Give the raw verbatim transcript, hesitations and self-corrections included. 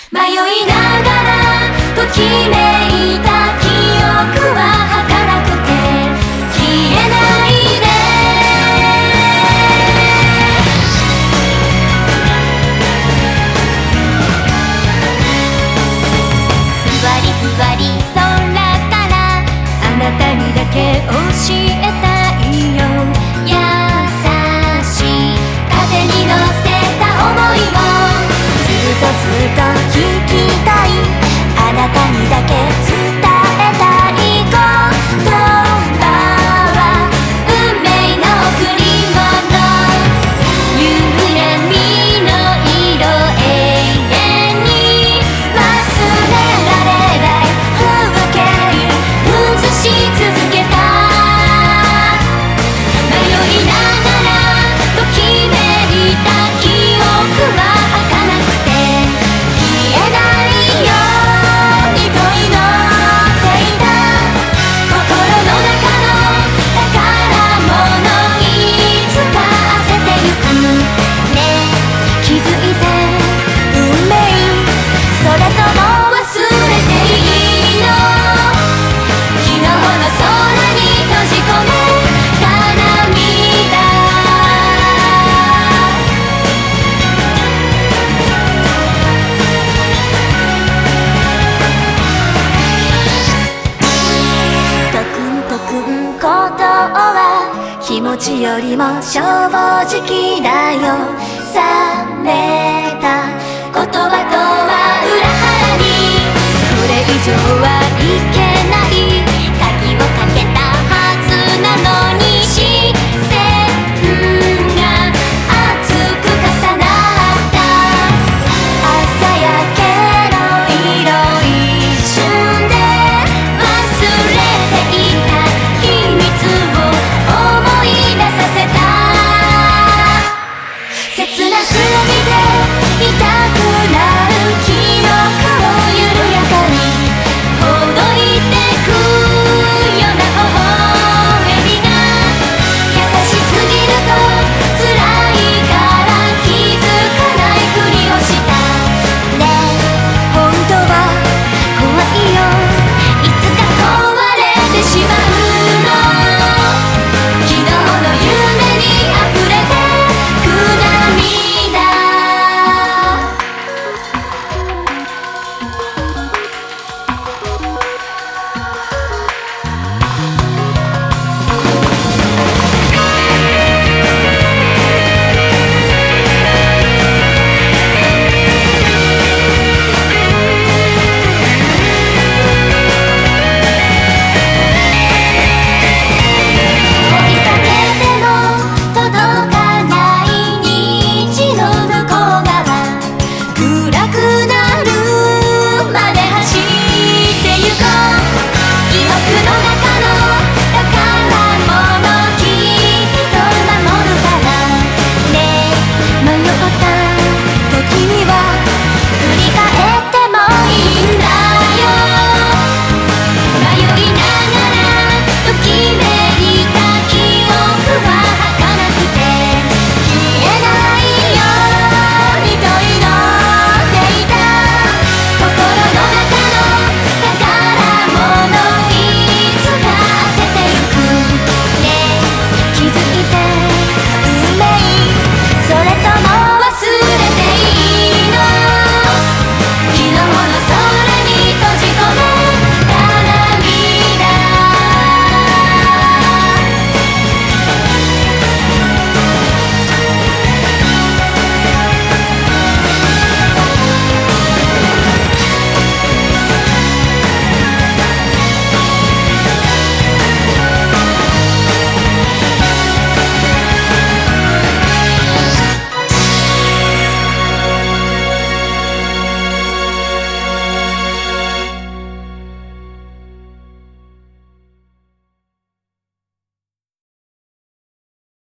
迷いながらときめいた記憶は儚くて消えないで。ふわりふわり空からあなたにだけ教えたいよ。優しい風に乗せた想いをずっとずっと聞きたい。あなたにだけ伝えたい言葉は運命の贈り物。夕闇の色永遠に忘れられない風景映し続けた。迷いながらときめいた記憶は儚くて消えないように問い乗っていた。心の中の宝物いつか焦ってゆくね。気づいて運命それとも忘れていいの。昨日の空に閉じ込めた涙。トクントクン鼓動は気持ちよりも正直だよ。冷め